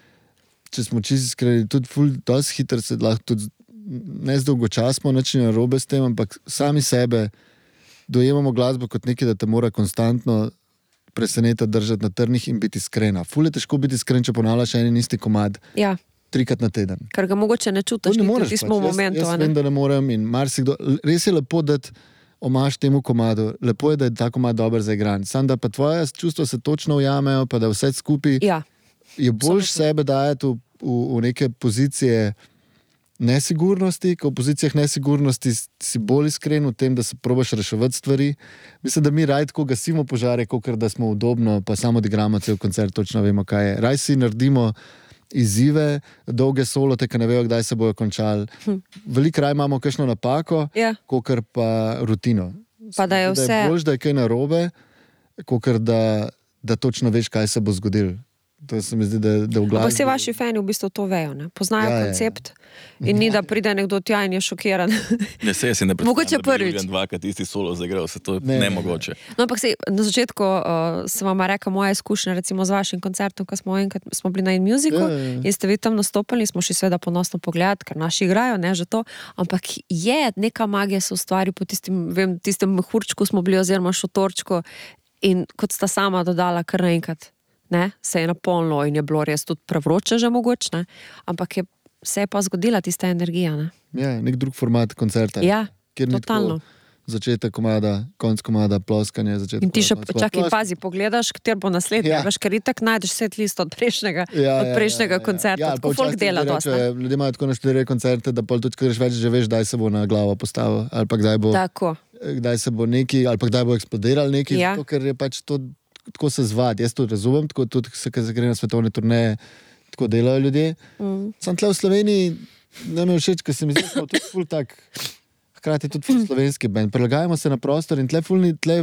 če smo čisto iskreni, tudi ful, dosti hiter se lahko tudi, ne zdolgočasmo, nič ne narobe s tem, ampak sami sebe dojemamo glasbo kot nekaj, da te mora konstantno preseneta držati na trnih in biti iskrena. Ful je težko biti iskren, če ponavljaš en in isti komad ja. trikrat na teden. Ker ga mogoče ne čutiš, ne moreš, ti smo pač. v momentu. Jaz, jaz vem, da ne morem in marsikdo, res je lepo dati omaž temu komadu, lepo je, da je ta komad dober za igranje. Sam da pa tvoja čustva se točno ujamejo, pa da vse skupaj ja. je boljš sebe dajati v, v, v neke pozicije nesigurnosti, ko v pozicijah nesigurnosti si bolj iskren v tem, da se probaš reševati stvari. Mislim, da mi raj tako gasimo požare, kot da smo udobno, pa samo odigramo cel koncert, točno vemo, kaj je. Raj si naredimo izzive, dolge solote, ki ne vejo, kdaj se bojo končali. Hm. Veliko raj imamo kakšno napako, ja. Kokor pa rutino. Pa da je vse... Da je boljš, da je kaj narobe, kokor da, da točno veš, kaj se bo zgodilo. To se mi zdi, da, da v glavi... Vsi vaši fani v bistvu to vejo, ne? Poznajo ja, koncept ja. In ni, da pride nekdo tja in je šokiran. Ne, se jaz si ne predstavljam, mogoče da bi Julian dvakrat isti solo zagral, se to ne, nemogoče. Ne. No, ampak se, na začetku uh, sem vam rekla moje izkušnje, recimo z vašim koncertom, ko smo enkrat smo bili na In Musicu ja, ja. In ste vi tam nastopili, smo šli seveda ponosno pogledati, ker naši igrajo, ne, že to, ampak je neka magija se ustvari po tistim, vem, tistem mehurčku smo bili oziroma šotorčku in kot sta sama dodala kar naenkrat. Ne, se je napolnilo in je bilo res tudi prevroče že mogoče, ne? Ampak je, se je pa zgodila tista energija. Ne? Ja, nek drug format koncerta. Ja, totalno. Začetek komada, konc komada, ploskanje, začetek. In ti še, čakaj, pazi, pogledaš, katero bo naslednji, ja. Veš, ker itak najdeš set list od prejšnjega, ja, od prejšnjega ja, ja, ja. koncerta, ja, tako folk dela dosta. Ljudje imajo tako na štiri koncerte, da pol tudi, kadar več že veš, kdaj se bo na glavo postavil, ali pa kdaj bo, tako. Kdaj se bo neki, ali pa kdaj bo eksplodiral neki, ja. Zato, ker je pač to tako se zvati, jaz to razumem, tako tudi se, ko se gre na svetovne turneje, tako delajo ljudje. Mm. Sam tle v Sloveniji, ne me všeč, ker se mi zdi, da smo tudi ful tak, hkrati tudi ful slovenski band. Prilagajamo se na prostor in tle fulni, tle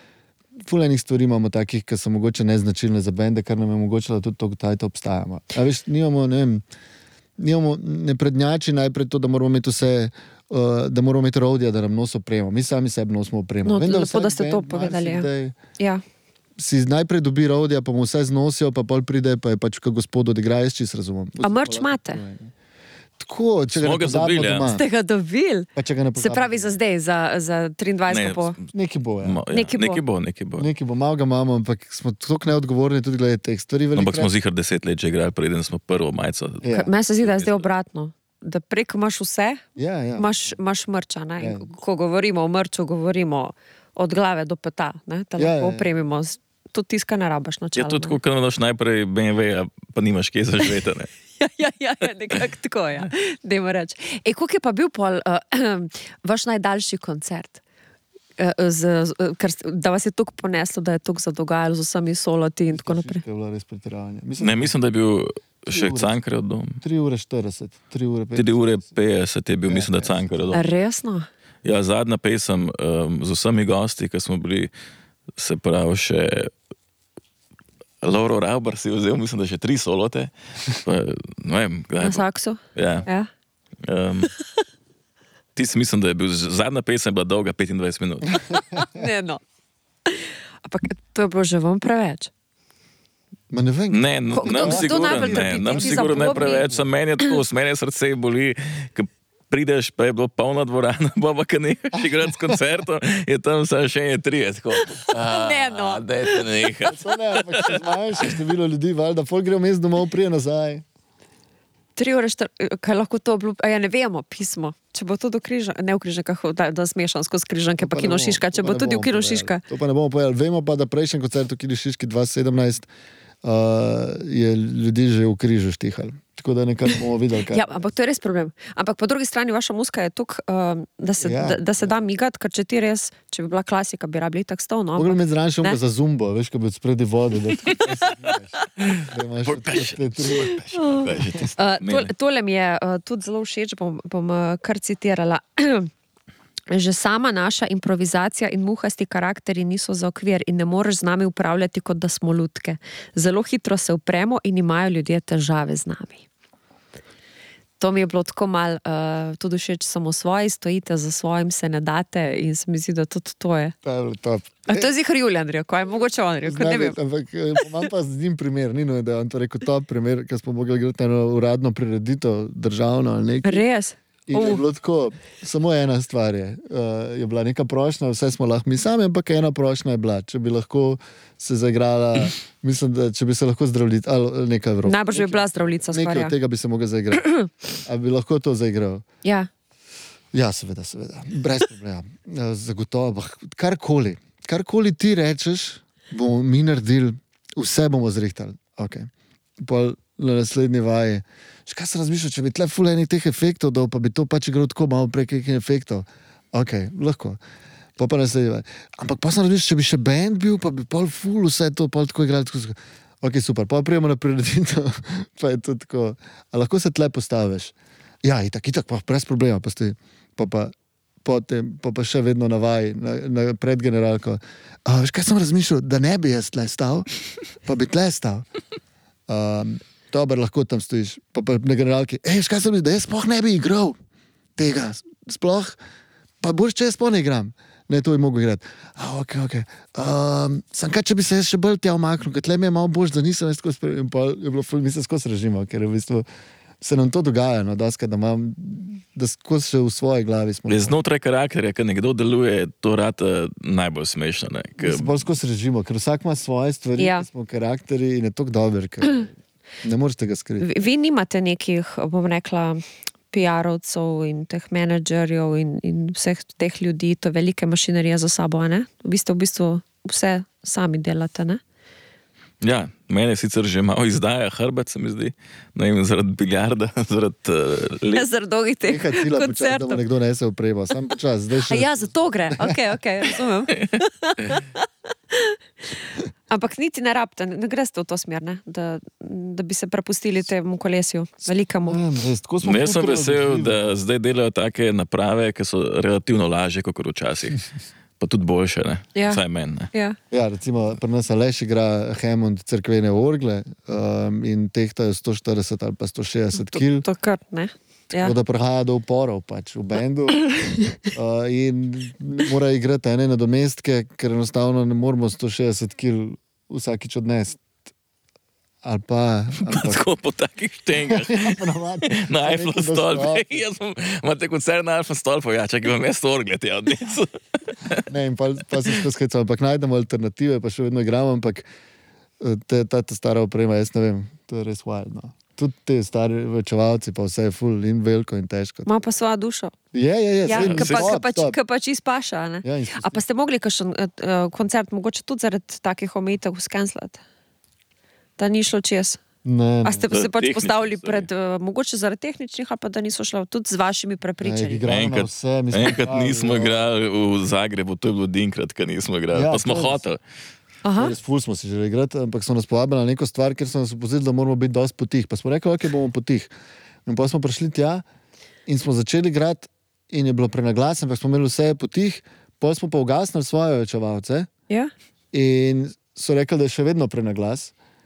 ful enih stvari imamo takih, ki so mogoče neznačilne za bende, kar nam je omogočilo tudi to, da to obstajamo. A veš, nimamo, ne vem, nimamo, ne prednjači najprej to, da moramo imeti vse, uh, da moramo imeti rodija, da nam nos opremo. Mi sami sebi nosimo opremo. No, Vem, da lepo, da ste to povedali. Ja. Si najprej dobi rodija, pa mu vse znosijo, pa pol pride, pa je pač kot gospod odigra, jaz čist razumem. A merch imate? Tako, če ga ne pozabimo doma. Ste ga dobili? Se pravi za zdaj, za, za triindvajset ne, po... Neki bo, ja. Ma, ja. Neki bo. Neki bo, neki bo. Neki bo, malo ga imamo, ampak smo tako neodgovorni tudi glede teh stvari. Ampak smo zihar deset let že igrali, preden smo prvo majico. Ja. Meni se zdi, da je zdaj obratno. Da preko imaš vse, ja, ja. Imaš, imaš mrča. Ne? Ja. Ko govorimo o mrču, govorimo od glave do peta, ne? Da lahko ja, ja. opremimo. Tudi tiska ne rabaš načela. Ja, to tako, kad imaš najprej B M W, pa nimaš kje za živeti, ne? ja, ja, ja, nekako tako, ja. Dajmo reči. Ej, koliko je pa bil pol uh, vaš najdaljši koncert? Uh, z, z, ker, da vas je toliko poneslo, da je toliko zadogajalo z vsemi soloti in tako naprej. Je bilo res pretiravanje. Mislim, ne, mislim, da je bil še Cankarjev dom. tri ure štirideset, tri ure petdeset. tri ure petdeset je bil, ja, mislim, da Cankarjev dom. Resno? Ja, zadnja pesem um, z vsemi gosti, ki smo bili, se pravi še Lauro Rauber si vzel, mislim, da še tri solote. Pa, ne vem, kdaj. Na saksu? Ja. Ja. Um, ti si mislim, da je bil zadnja pesem bila dolga petindvajset minut. Ne, no. Ampak to je bilo že vam preveč. Ma ne vem. Ne, n- Ko- nam kdo- kdo sigurno najbolj ne, trpi? nam Ti sigurno ne zapobi? preveč, samo meni je tako, s meni srce boli, ko prideš, pa je bilo polna dvorana, pa pa, ko nehaš igrati s koncertom, je tam samo še ene trije, tako. Ne, no. Dajte nehati. To ne, ampak če zmanjša število ljudi, valjda, folk gre vmes domov, prije nazaj. Tri ure, štar, kaj lahko to obljub... A ja, ne vemo, pismo. Če bo to do križa, ne v križankah, da, da smešam skozi križanke, pa To pa Kino ne bomo- Šiška, če to pa bo ne tudi v bomo Kino povedali. Šiška. To pa ne bomo povedali. Vemo pa, da prejšnji koncert v Kino Šiški dva tisoč sedemnajst uh, je ljudi že v križu štihali. Tako da nekaj bomo videli, kaj. Ja, ampak to je res problem. Ampak po drugi strani vaša muska je tuk, um, da, se, Ja. da, da se da migati, ker če ti res, če bi bila klasika, bi rabili tak stol, no. Mogoče ampak- imeti zraven še Ne. unga za zumbo, veš, ko bi spredi vode, da tako pesek Da imaš Bolj tako peš. te tri. Uh, tole, tole mi je uh, tudi zelo všeč, bom, bom uh, kar citirala. Že sama naša improvizacija in muhasti karakteri niso za okvir in ne moreš z nami upravljati, kot da smo lutke. Zelo hitro se upremo in imajo ljudje težave z nami. To mi je bilo tako mal, uh, tudi všeč samo svoji, stojite za svojim, se ne date in se mi zdi, da tudi to je. To je bilo top. A to je zihar Julian rekel, je mogoče on rekel, ne vem. Ampak eh, imam pa z njim primer, ni no, da je on to rekel top primer, ker smo mogli igrati eno uradno prireditev, državno ali nekaj. Res? In je Uh. bilo tako, samo ena stvar je, uh, je bila neka prošnja, vse smo lahko mi sami, ampak ena prošnja je bila, če bi lahko se zaigrala, mislim, da če bi se lahko zdravljiti, ali nekaj Evropa. Najbrž bi bila zdravljica Nekaj skoraj. od tega bi se mogel zaigrati. A bi lahko to zaigral? Ja. Ja, seveda, seveda. Brez problema. Eh, Zagotovo. bah, Karkoli, karkoli ti rečeš, bomo mi naredili, vse bomo zrihtali. Okay. Pol na naslednji vaji. Še kaj sem razmišljal, če bi tle ful enih teh efektov dal, pa bi to pač igral tako malo prek nekih efektov. Ok, lahko. Pa pa naslednji vaji. Ampak pa sem razmišljal, če bi še band bil, pa bi pol ful vse to pol tako igrali. Tako... Ok, super. Pa prijemo na prireditev, pa je to tako. A lahko se tle postaviš? Ja, itak, itak, pa brez problema. Pa, stoji. pa, pa, potem, pa, pa še vedno na vaji, na, na pred generalko. A, veš, kaj sem razmišljal, da ne bi jaz tle stal, pa bi tle stal. Um, Dober, lahko tam stojiš, pa, pa na generalki. Ej, veš, kaj sem mislil, da jaz sploh ne bi igral tega. Sploh, pa boš, če jaz sploh ne igram. Ne, to bi mogel igrati. A, ok, ok. Um, sam kaj, če bi se jaz še bolj tja omaknil, ker tle mi je malo boš, da nisem več skozi, pre- in pa je bilo ful, mislim, skozi režimo, ker je v bistvu se nam to dogaja, no, doskrat, da imam, da skozi še v svoji glavi smo. Je znotraj karakterja, ko nekdo deluje, to rad uh, najbolj smešno. Ne? Ker, Bolj skozi režimo, ker vsak ima svoje stvari, Ja. ja. Smo karakteri in je tako dober, ker ne moreš tega skriti. Vi, vi nimate nekih, bom rekla, P R-ovcev in teh menedžerjev in, in vseh teh ljudi, to velike mašinerije za sabo, a ne? Vi ste v bistvu vse sami delate, ne? ja, mene sicer že malo izdaja hrbet, se mi zdi, ne vem, zaradi biljarda, zaradi uh, Ne let. zaradi dolgih teh Nekaj cila počas, da mu koncertov. nekdo nese upremo, sam počas, zdaj A še. ja, zato gre. Ok, ok, razumem. Ampak niti ne rabite, ne, ne greste v to smer, ne? Da, da bi se prepustili temu kolesju, velikemu. Ne, res, tako smo Jaz sem ful vesel, prilagodljivi. da zdaj delajo take naprave, ki so relativno lažje kot včasih. Pa tudi boljše, ne? Ja. Vsaj meni. ne. Ja. Ja, recimo, pri nas Aleš igra Hammond cerkvene orgle um, in tehtajo sto štirideset ali pa sto šestdeset To, kil. to kar, ne? Ja. Tako da prihaja do uporov pač v bendu uh, in mora igrati ene nadomestke, ker enostavno ne moramo sto šestdeset kil vsakič odnesti. Ali pa... Ali pa Tako po takih štengah. ponavadi. Na Eiffel Nekaj do stolpu. stropa. Jaz sem, imate koncert na Eiffel stolpu, ja, čakaj, vam jaz to orgled, ja, odnesel. Ne, in pa, pa se skozi skecamo, ampak najdemo alternative, pa še vedno igramo, ampak eh, te, ta, ta stara oprema, jaz ne vem, to je res wild. No. Tudi te stari večevalci, pa vse je full in veliko in težko. Ima pa svojo dušo. Je, je, je. Ja, saj, ki pa, stop, ki pa, stop. ki pa čist paša, ne? Ja, in se A pa ste mogli kakšen uh, koncert, mogoče tudi zaradi takih omejitev skenslati? Da ni šlo čez? Ne, A ste Zaradi se pač tehničnih postavili stvari. pred, uh, mogoče zaradi tehničnih, ali pa da niso šla tudi z vašimi ne, prepričanji? igramo na Enkrat, vse, mi smo enkrat igrali, nismo ja. igrali v Zagrebu, to je bilo dinkrat, ker nismo igrali. Ja, Pa smo to je res. hoteli. Aha, Res ful smo si želeli igrati, ampak so nas povabili na neko stvar, ker so nas opozorili, da moramo biti dosti potih. Pa smo rekli, ok, bomo potih. In pa smo prišli tja in smo začeli igrati in je bilo prenaglasen, ampak smo imeli vse potih, potem smo pa ugasnili svoje večevalce ja. in so rekli, da je še vedno prenaglas.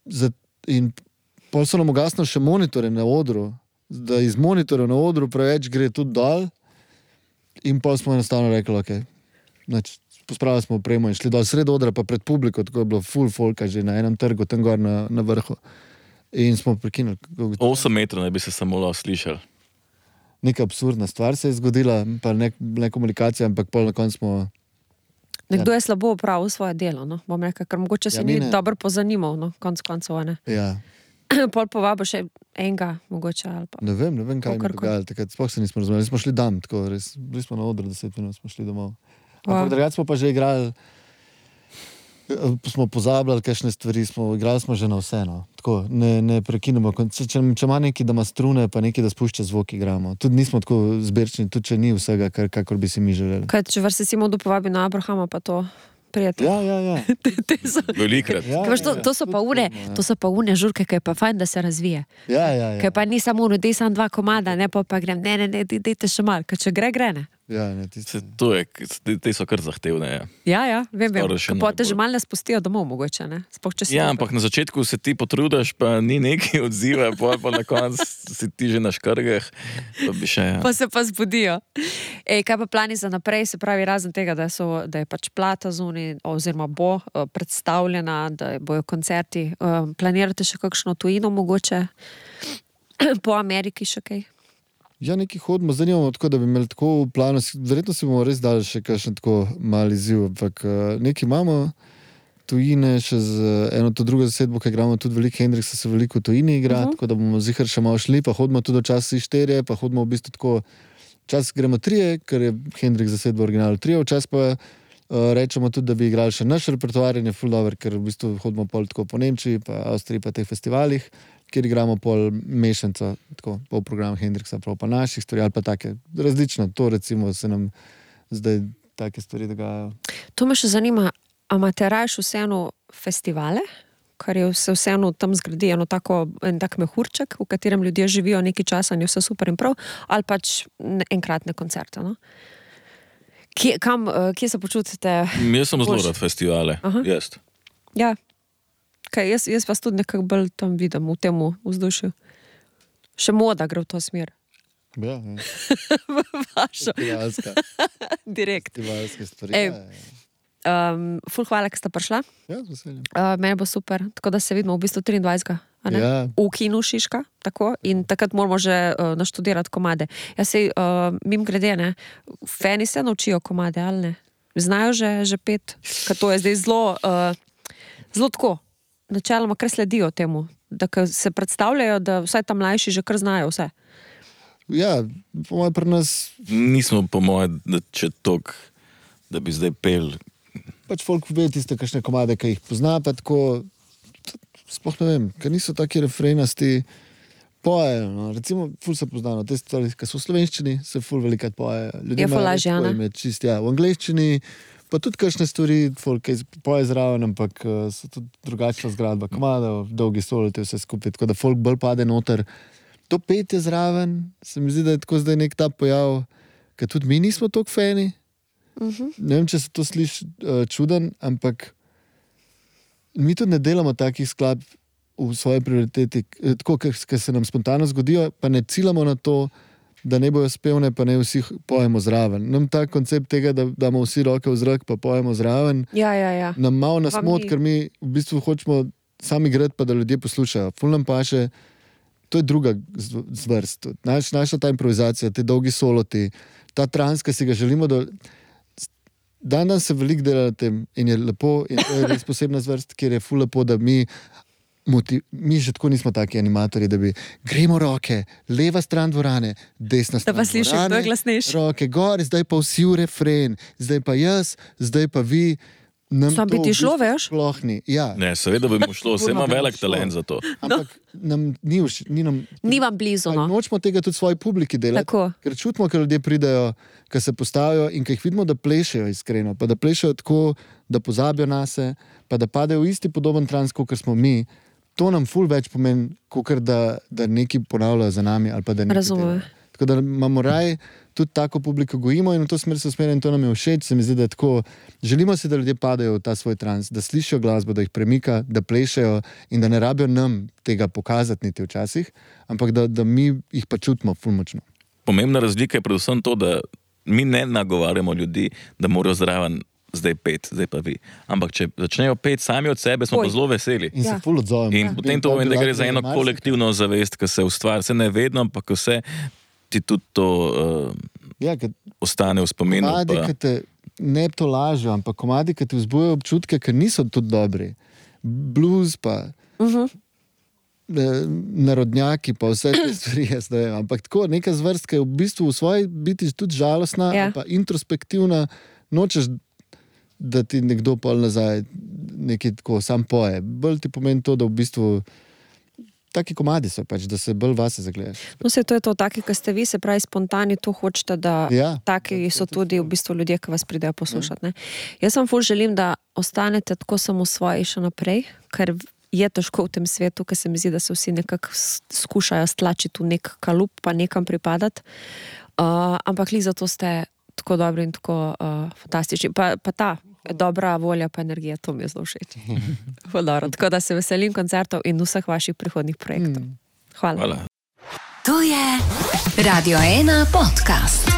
za, in pol so nam ugasnili še monitore na odru, da iz monitorja na odru preveč gre tudi dol in pol smo enostavno rekli, ok, znači, pospravili smo opremo in šli dol sred odra, pa pred publiko, tako je bilo full folka že na enem trgu, tam gor na, na vrhu. In smo prekinuli. osem metrov ne bi se samo lahko slišali. Neka absurdna stvar se je zgodila, pa ne, ne komunikacija, ampak pol na koncu smo... Nekdo je slabo opravil svoje delo, no? Bom rekel, ker mogoče se Ja, ni mi ne. dobro pozanimal, no? Konc koncev, ne. Ja, Pol povabo še enega, mogoče, ali pa. ne vem, ne vem, kaj je Kakorkoli. dogajalo, takrat sploh se nismo razumeli, smo šli dam, tako res, bili smo na odru deset minut, smo šli domov. Wow. Ampak drugače smo pa že igrali, smo pozabljali kakšne stvari, smo, igrali smo že na vse, no. Tako, ne, ne prekinemo, če, če, če ima neki, da ima strune, pa neki, da spušča zvok, igramo. Tudi nismo tako zberčni, tudi če ni vsega, kar, kakor bi si mi želeli. Kaj, če vrste si modo povabi na Abrahama, pa to prijatelj. Ja, ja, ja. Velikrat. ja, Kaj, veš, to, ja, to, so pa tudi une, to, ja. to so pa une žurke, ki je pa fajn, da se razvije. Ja, ja, ja. Kaj pa ni samo uno, dej sam dva komada, ne pa pa grem, ne, ne, ne, dej- dejte še mal, kaj če gre, gre, ne. Ja, ne, tisti. Se, to je, te, te so kar zahtevne. Ja. Ja, ja, vem, vem. Skoraj še Kaj pa te najbolj. že mal ne spustijo domov, mogoče, ne. Sploh če si Ja, dober. ampak na začetku se ti potrudiš, pa ni neki odziva, pol pa na koncu si ti že na škrgah, pa bi še... Ja. Pa se pa zbudijo. Ej, kaj pa plani za naprej, se pravi, razen tega, da, so, da je pač plata zunaj, oziroma bo uh, predstavljena, da bojo koncerti. Uh, planirate še kakšno tujino mogoče? Po Ameriki še kaj? Ja, neki hodimo, zdaj nimamo tako, da bi imeli tako v planu, verjetno si bomo res dali še kakšen tako mali izziv, ampak uh, neki imamo tujine še z uh, eno to drugo zasedbo, ki igramo tudi veliko Hendriksa, se veliko v tujini igra, uh -huh. tako da bomo zihar še malo šli, pa hodimo tudi včasih štirje, pa hodimo v bistvu tako, včasih gremo trije, ker je Hendrik zasedbo original trije, včasih pa uh, rečemo tudi, da bi igrali še naš repertoar in je full dober, ker v bistvu hodimo pol tako po Nemčiji, pa Avstriji, pa teh festivalih, kjer igramo pol mešanca, tako, pol program Hendriksa, prav pa naših stvari, ali pa take, različno, to recimo se nam zdaj take stvari dogajajo. To me še zanima, a imate rajš vseeno festivale, kar je se vseeno tam zgradi eno tako, en tak mehurček, v katerem ljudje živijo nekaj časa in je vse super in prav, ali pač ne- enkratne koncerte, no? Kje, kam, eh, kje se počutite? Jaz sem zelo Boljše. rad festivale. Aha. Jaz. Ja, kaj, jaz, jaz vas tudi nekako bolj tam vidim, v tem vzdušju. Še moda gre v to smer. Ja, ja. Vašo, Festivalska, direkt. festivalske stvari. Ej. Ja, ja. Um, ful hvala, ker ste prišla. ja, z veseljem. Uh, meni bo super, tako da se vidimo v bistvu triindvajsetega. a ne? Ja. V kinu Šiška, tako, in takrat moramo že uh, naštudirati komade. Jaz se, uh, mim grede, ne, fani se naučijo komade, ali ne? Znajo že, že pet, ker to je zdaj zelo, uh, zelo tako, načeloma kar sledijo temu, da ko se predstavljajo, da vsaj tam mlajši že kar znajo vse. Ja, po mojem pri nas Nismo po moje, da če tok, da bi zdaj pel. pač folk ve tiste kakšne komade, ki jih pozna, pa tako, sploh ne vem, ker niso taki refrenasti, pojejo, no. Recimo, ful se poznano, te stvari, ki so v slovenščini, se ful velikrat pojejo. Ljudje Je ful imajo lažje, tako a ne? ime, čist, ja, v angleščini, pa tudi kakšne stvari, folk kaj poje zraven, ampak uh, so tudi drugačna zgradba komadov, dolgi solite vse skupaj, tako da folk bolj pade noter. To petje zraven, se mi zdi, da je tako zdaj nek ta pojav, ker tudi mi nismo toliko fani. Uh-huh. Ne vem, če se to sliši uh, čuden, ampak mi tudi ne delamo takih skladb v svoji prioriteti, eh, tako, ker se nam spontano zgodijo, pa ne ciljamo na to, da ne bojo spevne, pa ne vsi pojemo zraven. Nam ta koncept tega, da damo vsi roke v zrak, pa pojemo zraven, Ja, ja, ja. nam malo nasmot, ni- ker mi v bistvu hočemo sami igrati, pa da ljudje poslušajo. Ful nam paše, to je druga z- zvrst. Naš, naša ta improvizacija, te dolgi soloti, ta trans, ki si ga želimo, da dan dan se veliko dela na tem in je lepo, in to je res posebna zvrst, kjer je ful lepo, da mi, moti, mi že tako nismo taki animatorji, da bi gremo roke, leva stran dvorane, desna stran pa sliši, dvorane, kdo je glasnejši. roke gor, zdaj pa vsi v refren, zdaj pa jaz, zdaj pa vi. Nam Sam bi to ti v šlo, bistvu veš? Sploh ni. Ja, Ne, seveda bi mu šlo, vse ima Sigurno bi mu velik šlo. talent za to. ampak nam ni, vš, ni nam. Ni vam blizu, Ali no. nočemo tega tudi svoji publiki delati, Tako. ker čutimo, ker ljudje pridejo, ki se postavijo in ki jih vidimo, da plešejo iskreno, pa da plešejo tako, da pozabijo nase, pa da padejo v isti podoben trans, kot smo mi. To nam ful več pomeni, kot da, da neki ponavljajo za nami ali pa da nekaj Razumem. delajo. Tako da imamo raj, tudi tako publiko gojimo in v to smer se usmerjamo in to nam je všeč. Se mi zdi, da je tako, želimo si, da ljudje padajo v ta svoj trans, da slišijo glasbo, da jih premika, da plešejo in da ne rabijo nam tega pokazati niti včasih, ampak da, da mi jih pa čutimo ful močno. Pomembna razlika je predvsem to, da mi ne nagovarjamo ljudi, da morajo zraven zdaj pet, zdaj pa vi. Ampak če začnejo pet sami od sebe, smo Oj. pa zelo veseli. In Ja. se ful odzovemo. In potem to pomeni, da gre za eno kolektivno zavest, ki se ustvari. Se ne vedno, ampak vse ti tudi to uh, Ja, ker ostane v spominu. komadi, Pa, ki te ne to lažo, ampak komadi, ki ti vzbujajo občutke, ker niso tudi dobri. Blues pa, Uh-huh. eh, narodnjaki pa vse te stvari, jaz ne vem. Ampak tako, neka zvrst, ki je v bistvu v svoji biti tudi žalostna, Ja. pa introspektivna, nočeš, da ti nekdo pol nazaj nekaj tako sam poje. Bolj ti pomeni to, da v bistvu taki komadi so pač, da se bolj vase zagledaš. No, se to je to, taki, ki ste vi, se pravi spontani, to hočete, da Ja. taki so tudi v bistvu ljudje, ki vas pridejo poslušati. Ne? Jaz vam ful želim, da ostanete tako samosvoji še naprej, ker je težko v tem svetu, ker se mi zdi, da se vsi nekako s- skušajo stlačiti v nek kalup, pa nekam pripadati. Uh, ampak li zato ste tako dobri in tako uh, fantastični. Pa, pa ta dobra volja, pa energija, to mi je zelo všeč. Ful dobro. Tako da se veselim koncertov in vseh vaših prihodnih projektov. Hvala. hvala. To je Radio ena podcast.